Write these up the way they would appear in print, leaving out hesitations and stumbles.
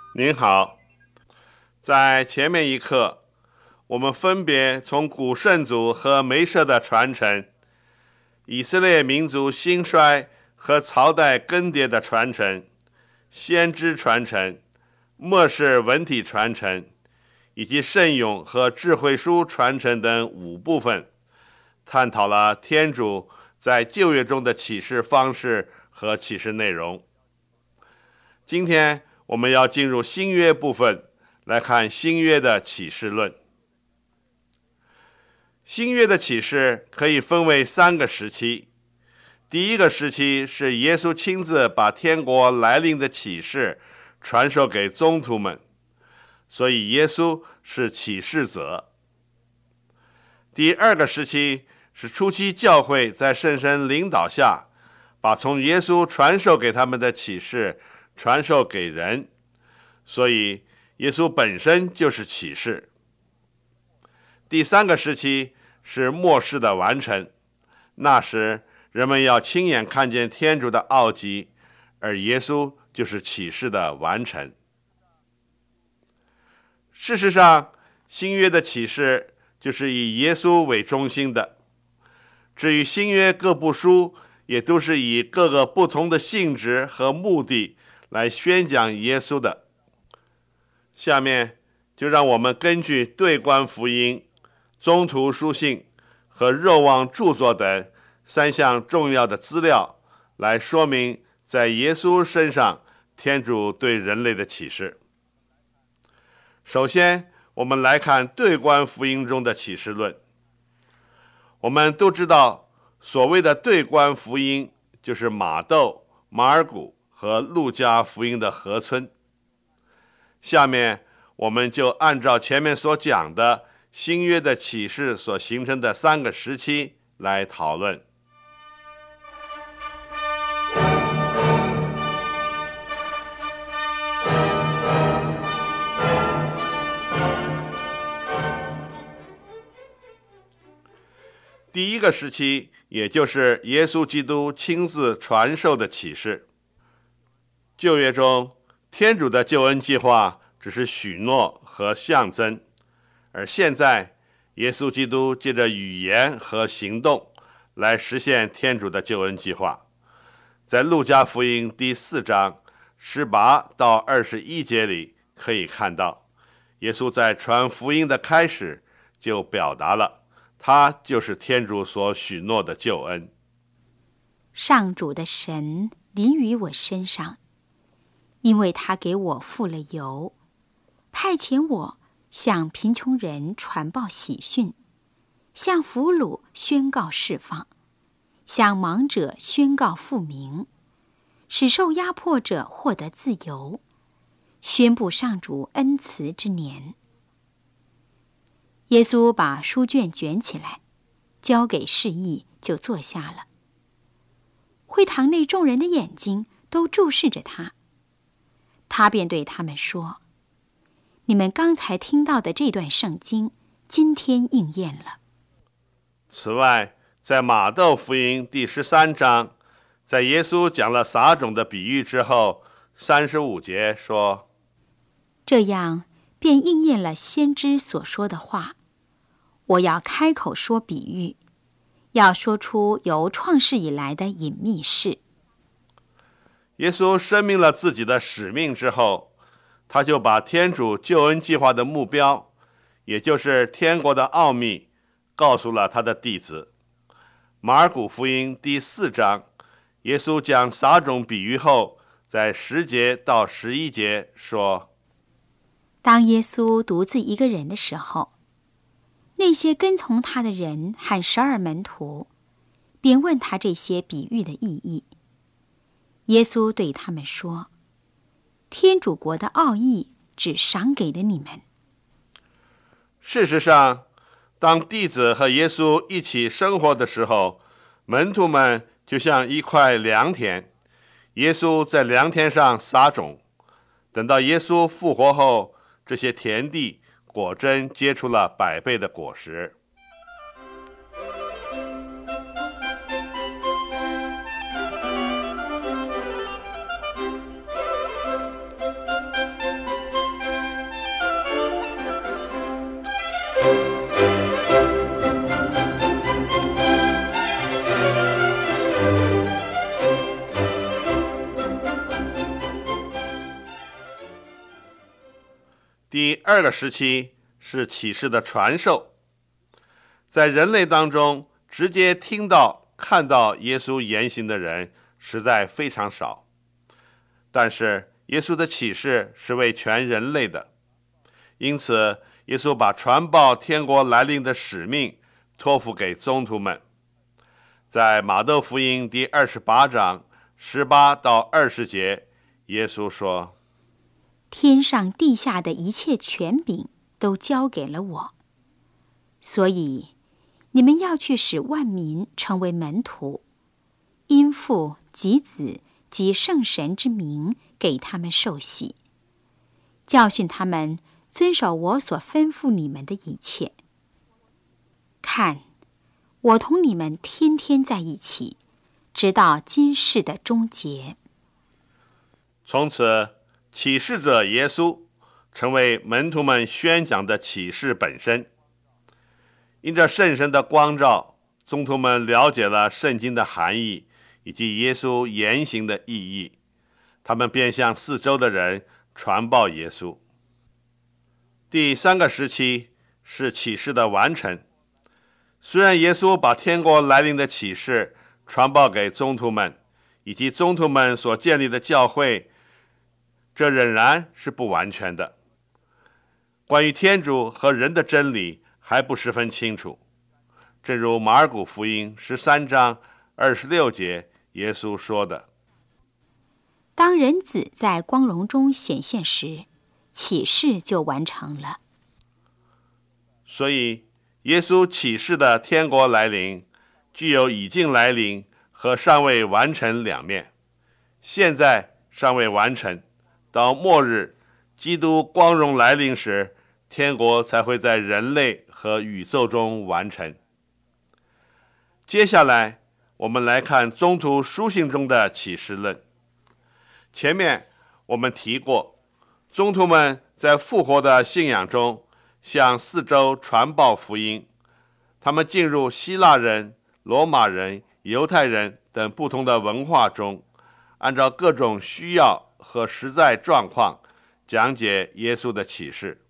您好，在前面一课，我们分别从古圣祖和梅瑟的传承、以色列民族兴衰和朝代更迭的传承、先知传承、末世文体传承，以及圣咏和智慧书传承等5部分，探讨了天主在旧约中的启示方式和启示内容。今天我们要进入新约部分，来看新约的启示论。新约的启示可以分为3个时期。第一个时期是耶稣亲自把天国来临的启示传授给宗徒们，所以耶稣是启示者。第二个时期是初期教会在圣神领导下，把从耶稣传授给他们的启示传授给人，所以耶稣本身就是启示。第3个时期是末世的完成，那时人们要亲眼看见天主的奥迹，而耶稣就是启示的完成。事实上，新约的启示就是以耶稣为中心的。至于新约各部书，也都是以各个不同的性质和目的来宣讲耶稣的。下面就让我们根据对观福音、宗徒书信和若望著作等3项重要的资料，来说明在耶稣身上天主对人类的启示。首先，我们来看对观福音中的启示论。我们都知道，所谓的对观福音就是马窦、马尔谷和路加福音的合称。下面我们就按照前面所讲的新约的启示所形成的3个时期来讨论。第一个时期，也就是耶稣基督亲自传授的启示。旧约中，天主的救恩计划只是许诺和象征，而现在耶稣基督借着语言和行动来实现天主的救恩计划。在路加福音第4章18到21节里可以看到，耶稣在传福音的开始就表达了他就是天主所许诺的救恩。 上主的神临于我身上，因为他给我付了油，派遣我向贫穷人传报喜讯，向俘虏宣告释放，向盲者宣告复明，使受压迫者获得自由，宣布上主恩慈之年。耶稣把书卷卷起来，交给示意，就坐下了。会堂内众人的眼睛都注视着他，他便对他们说：“你们刚才听到的这段圣经，今天应验了。” 此外，在马窦福音第13章，在耶稣讲了撒种的比喻之后，35节说：“ 这样便应验了先知所说的话。我要开口说比喻，要说出由创世以来的隐秘事。” 耶稣声明了自己的使命之后，他就把天主救恩计划的目标，也就是天国的奥秘，告诉了他的弟子。马尔谷福音第4章，耶稣讲撒种比喻后，在10节到11节说：“ 当耶稣独自一个人的时候，那些跟从他的人和12门徒，便问他这些比喻的意义。耶稣对他们说：“天主国的奥义只赏给了你们。” 事实上，当弟子和耶稣一起生活的时候，门徒们就像一块良田，耶稣在良田上撒种。等到耶稣复活后，这些田地果真结出了100倍的果实。 第二个时期是启示的传授，在人类当中直接听到、看到耶稣言行的人实在非常少，但是耶稣的启示是为全人类的，因此耶稣把传报天国来临的使命托付给宗徒们。在马窦福音第28章18到20节，耶稣说： 天上地下的一切权柄都交给了我，所以你们要去使万民成为门徒，因父及子及圣神之名给他们受洗，教训他们遵守我所吩咐你们的一切。看，我同你们天天在一起，直到今世的终结。 从此，启示者耶稣成为门徒们宣讲的启示本身。因着圣神的光照，宗徒们了解了圣经的含义以及耶稣言行的意义，他们便向四周的人传报耶稣。第三个时期是启示的完成。虽然耶稣把天国来临的启示传报给宗徒们以及宗徒们所建立的教会，这仍然是不完全的。关于天主和人的真理还不十分清楚，正如马尔谷福音13章26节耶稣说的： 当人子在光荣中显现时，启示就完成了。 所以耶稣启示的天国来临具有已经来临和尚未完成两面。现在尚未完成，到末日基督光荣来临时，天国才会在人类和宇宙中完成。接下来我们来看宗徒书信中的启示论。前面我们提过，宗徒们在复活的信仰中向四周传报福音，他们进入希腊人、罗马人、犹太人等不同的文化中，按照各种需要和实在状况讲解耶稣的启示。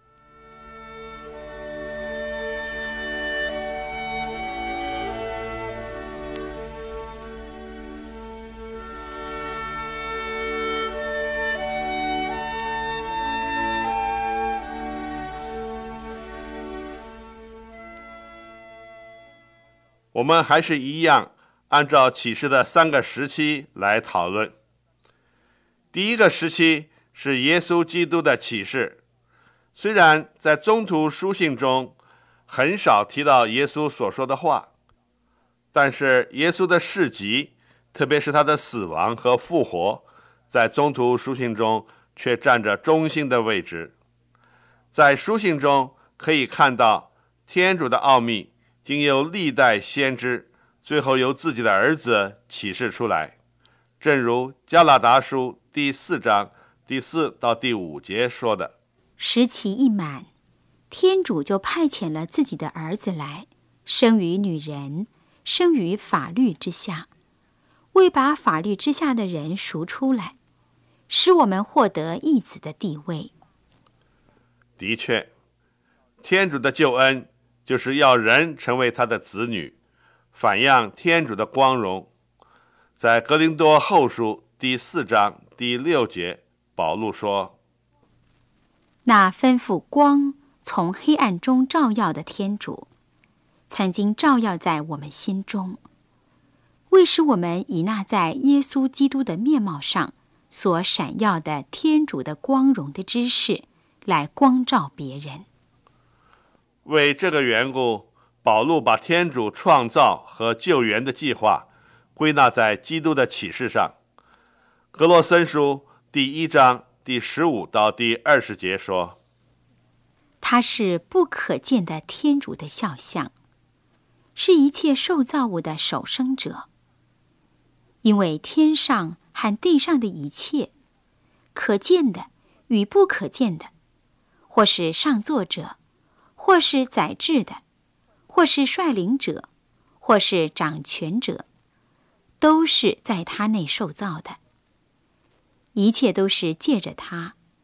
我们还是一样按照启示的三个时期来讨论。第一个时期是耶稣基督的启示，虽然在宗徒书信中很少提到耶稣所说的话，但是耶稣的事迹，特别是他的死亡和复活，在宗徒书信中却占着中心的位置。在书信中可以看到天主的奥秘经由历代先知，最后由自己的儿子启示出来，正如加拉达书第4章第4到第5节说的： 时期一满，天主就派遣了自己的儿子来，生于女人，生于法律之下，为把法律之下的人赎出来，使我们获得义子的地位。 的确，天主的救恩就是要人成为他的子女，反映天主的光荣。在格林多后书第4章第6节，保禄说： 那吩咐光从黑暗中照耀的天主，曾经照耀在我们心中，为使我们以那在耶稣基督的面貌上所闪耀的天主的光荣的知识来光照别人。 为这个缘故，保禄把天主创造和救援的计划归纳在基督的启示上。格罗森书第1章第15到第20节说： 他是不可见的天主的肖像，是一切受造物的首生者。因为天上和地上的一切，可见的与不可见的，或是上座者，或是宰制的，或是率领者，或是掌权者，都是在他内受造的。一切都是借着他，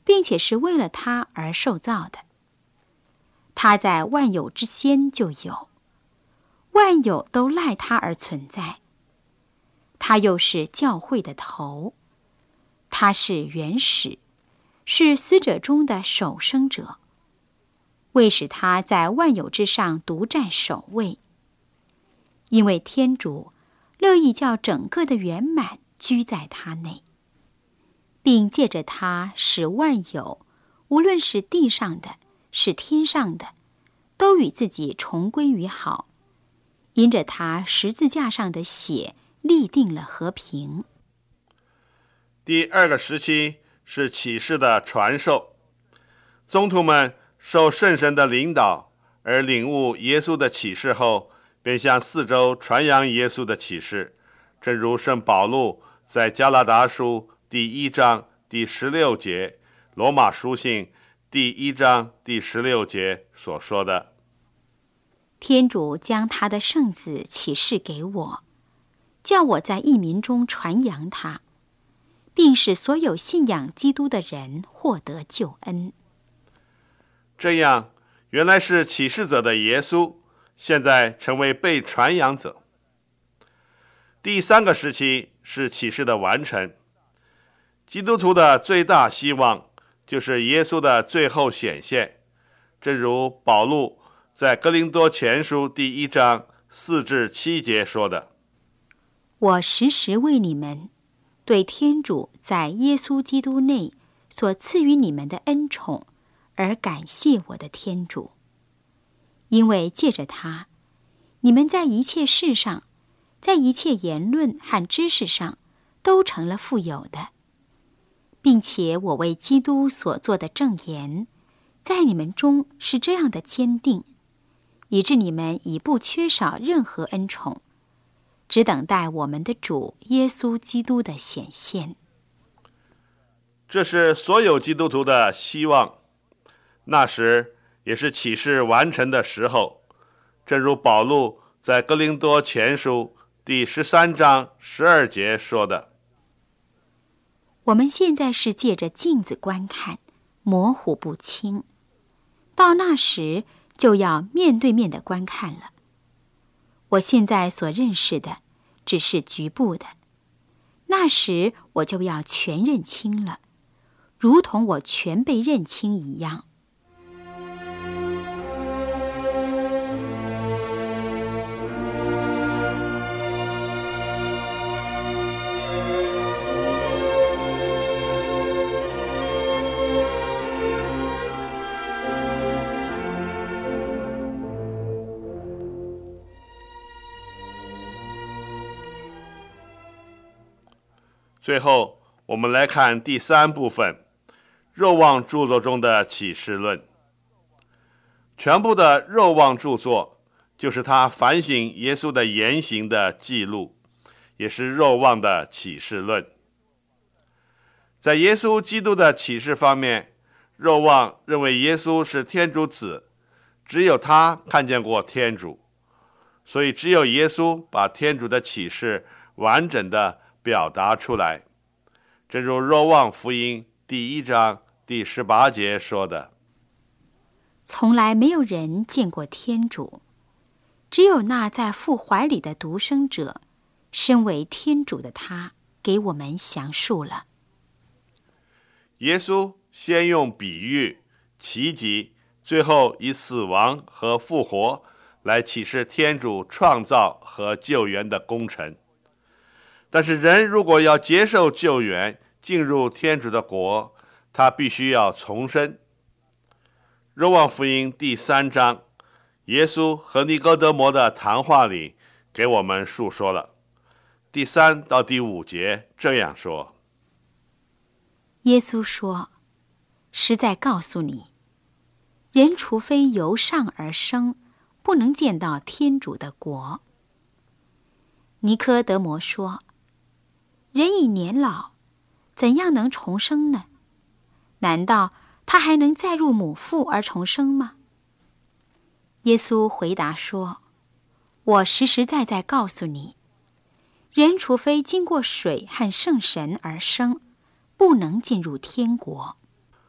并且是为了他而受造的。他在万有之先就有，万有都赖他而存在。他又是教会的头，他是原始，是死者中的首生者，为使他在万有之上独占首位。因为天主乐意叫整个的圆满居在他内，并借着他使万有，无论是地上的，是天上的，都与自己重归于好，因着他十字架上的血立定了和平。 第二个时期是启示的传授，宗徒们受圣神的领导而领悟耶稣的启示后，便向四周传扬耶稣的启示，正如圣保禄在加拉达书第1章第16节，罗马书信第1章第16节所说的。 天主将他的圣子启示给我，叫我在异民中传扬他，并使所有信仰基督的人获得救恩。 这样，原来是启示者的耶稣，现在成为被传扬者。第三个时期是启示的完成。基督徒的最大希望就是耶稣的最后显现，正如保禄在哥林多前书第1章4至7节说的： 我时时为你们对天主在耶稣基督内所赐予你们的恩宠而感谢我的天主，因为借着他，你们在一切事上，在一切言论和知识上都成了富有的，并且我为基督所做的证言在你们中是这样的坚定，以致你们已不缺少任何恩宠，只等待我们的主耶稣基督的显现。 这是所有基督徒的希望，那时也是启示完成的时候，正如保禄在哥林多前书第13章12节说的： 我们现在是借着镜子观看，模糊不清，到那时就要面对面的观看了。我现在所认识的只是局部的，那时我就要全认清了，如同我全被认清一样。 最后，我们来看第三部分，若望著作中的启示论。全部的若望著作就是他反省耶稣的言行的记录，也是若望的启示论。在耶稣基督的启示方面，若望认为耶稣是天主子，只有他看见过天主，所以只有耶稣把天主的启示完整的表达出来，正如若望福音第1章第18节说的： 从来没有人见过天主，只有那在父怀里的独生者，身为天主的他，给我们详述了。 耶稣先用比喻、奇迹，最后以死亡和复活来启示天主创造和救援的工程。但是人如果要接受救援，进入天主的国，他必须要重生。若望福音第3章，耶稣和尼哥德摩的谈话里给我们述说了。第3到第5节这样说： 耶稣说，实在告诉你，人除非由上而生，不能见到天主的国。尼科德摩说，人已年老，怎样能重生呢？难道他还能再入母腹而重生吗？耶稣回答说，我实实在在告诉你，人除非经过水和圣神而生，不能进入天国。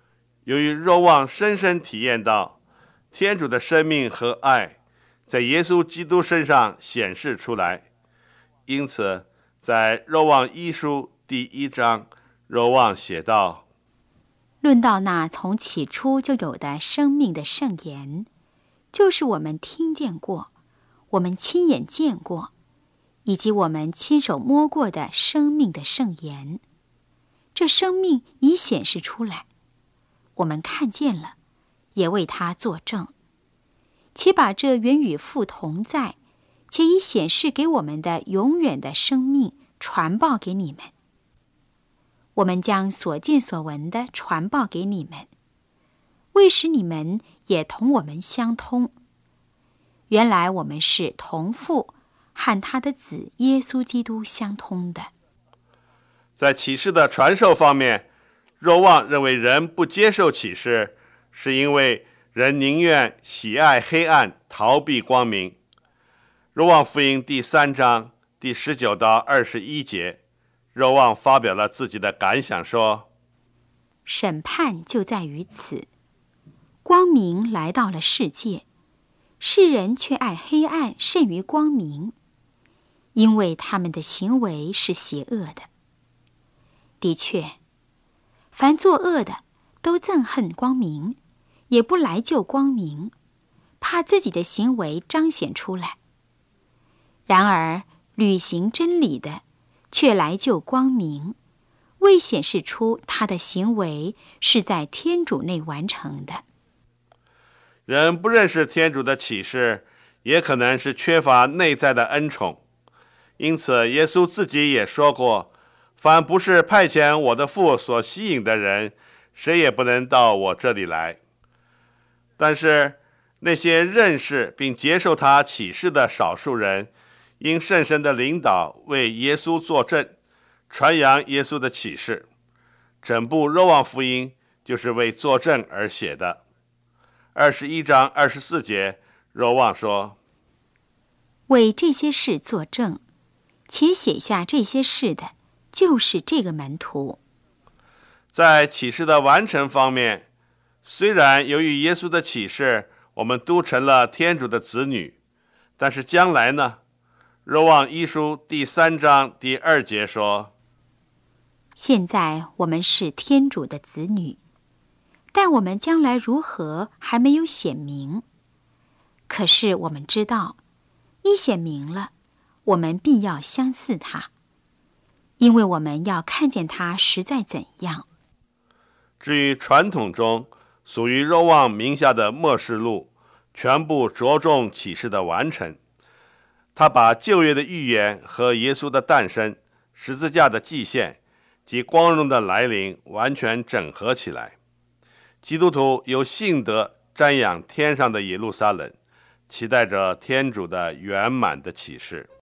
由于若望深深体验到天主的生命和爱在耶稣基督身上显示出来，因此在若望一书第1章，若望写道： 论到那从起初就有的生命的圣言，就是我们听见过，我们亲眼见过，以及我们亲手摸过的生命的圣言。这生命已显示出来，我们看见了，也为它作证，且把这原与父同在，且已显示给我们的永远的生命传报给你们。我们将所见所闻的传报给你们，为使你们也同我们相通。原来我们是同父和他的子耶稣基督相通的。 在启示的传授方面，若望认为人不接受启示，是因为人宁愿喜爱黑暗，逃避光明。若望福音第3章第19到21节，若望发表了自己的感想说： 审判就在于此，光明来到了世界，世人却爱黑暗甚于光明，因为他们的行为是邪恶的。的确，凡作恶的都憎恨光明，也不来就光明，怕自己的行为彰显出来。然而履行真理的却来就光明，为显示出他的行为是在天主内完成的。 人不认识天主的启示，也可能是缺乏内在的恩宠。因此耶稣自己也说过，凡不是派遣我的父所吸引的人，谁也不能到我这里来。但是那些认识并接受他启示的少数人，因圣神的领导为耶稣作证，传扬耶稣的启示。整部若望福音就是为作证而写的。21章24节，若望说： 为这些事作证，且写下这些事的，就是这个门徒。 在启示的完成方面，虽然由于耶稣的启示，我们都成了天主的子女，但是将来呢？若望一书第3章第2节说： 现在我们是天主的子女，但我们将来如何还没有显明。可是我们知道，一显明了，我们必要相似他，因为我们要看见他实在怎样。 至于传统中属于若望名下的默示录，全部着重启示的完成。他把旧约的预言和耶稣的诞生、十字架的祭献及光荣的来临完全整合起来。基督徒有信德瞻仰天上的耶路撒冷，期待着天主的圆满的启示。